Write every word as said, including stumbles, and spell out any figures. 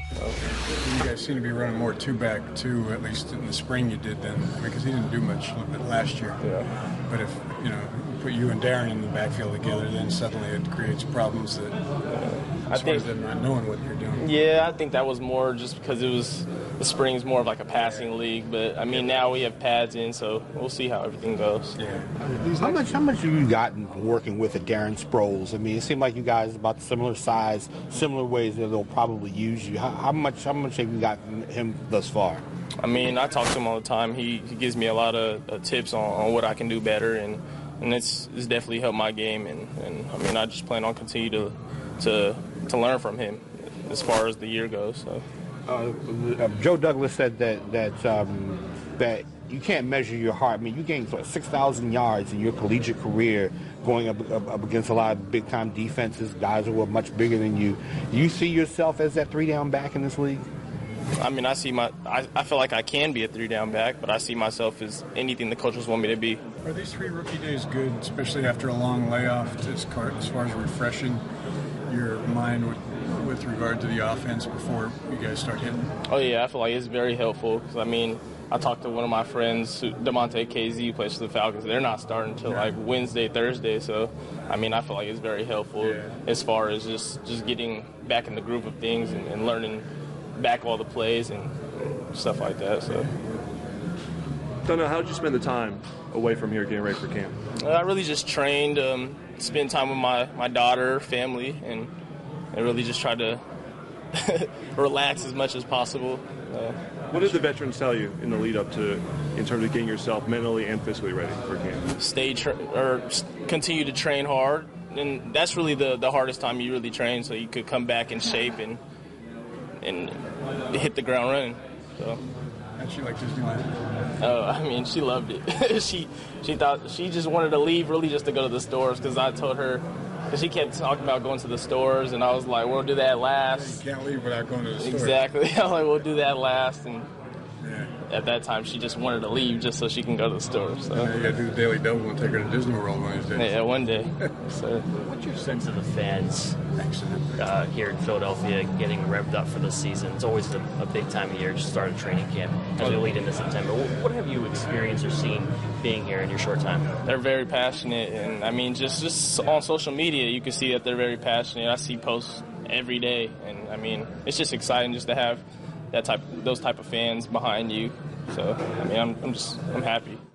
So. You guys seem to be running more two-back, too, at least in the spring you did then, because he didn't do much last year. Yeah. But if, you know, put you and Darren in the backfield together, then suddenly it creates problems that, uh, as I far think, as them not knowing what you're doing. Yeah, I think that was more just because it was the spring's more of like a passing league. But I mean, now we have pads in, so we'll see how everything goes. Yeah. How much? How much have you gotten working with a Darren Sproles? I mean, it seemed like you guys about similar size, similar ways that they'll probably use you. How, how much? How much have you gotten him thus far? I mean, I talk to him all the time. He, he gives me a lot of uh, tips on, on what I can do better, and and it's, it's definitely helped my game. And, and I mean, I just plan on continue to to to learn from him as far as the year goes. So, uh, Joe Douglas said that that um, that you can't measure your heart. I mean, you gained what, six thousand yards in your collegiate career, going up, up up against a lot of big time defenses, guys who were much bigger than you. Do you see yourself as that three down back in this league? I mean, I see my. I, I feel like I can be a three-down back, but I see myself as anything the coaches want me to be. Are these three rookie days good, especially after a long layoff, as far as, far as refreshing your mind with, with regard to the offense before you guys start hitting? Oh yeah, I feel like it's very helpful because I mean, I talked to one of my friends, DeMonte K Z, who plays for the Falcons. They're not starting until like Wednesday, Thursday. So, I mean, I feel like it's very helpful yeah. as far as just just getting back in the groove of things and, and learning back all the plays and stuff like that. So, Dono, how did you spend the time away from here getting ready for camp? I really just trained, um, spent time with my, my daughter, family, and I really just tried to relax as much as possible. Uh, what did the veterans tell you in the lead up to, in terms of getting yourself mentally and physically ready for camp? Stay tra- or continue to train hard, and that's really the, the hardest time you really train, so you could come back in shape and and hit the ground running. So. How'd she like Disneyland? Oh, I mean, she loved it. she she thought she just wanted to leave, really, just to go to the stores. Because I told her, because she kept talking about going to the stores, and I was like, "We'll do that last." You can't leave without going to the store. Exactly. I was like, "We'll do that last," and yeah. At that time, she just wanted to leave just so she can go to the store. So yeah, you got to do the Daily Double and take her to Disney World one of these days. Yeah, one day. So. What's your sense of the fans Excellent. Uh, here in Philadelphia getting revved up for the season? It's always a, a big time of year to start a training camp as we lead into September. What, what have you experienced or seen being here in your short time? They're very passionate, and I mean, just, just on social media, you can see that they're very passionate. I see posts every day, and I mean, it's just exciting just to have that type, those type of fans behind you. So, I mean, I'm, I'm just, I'm happy.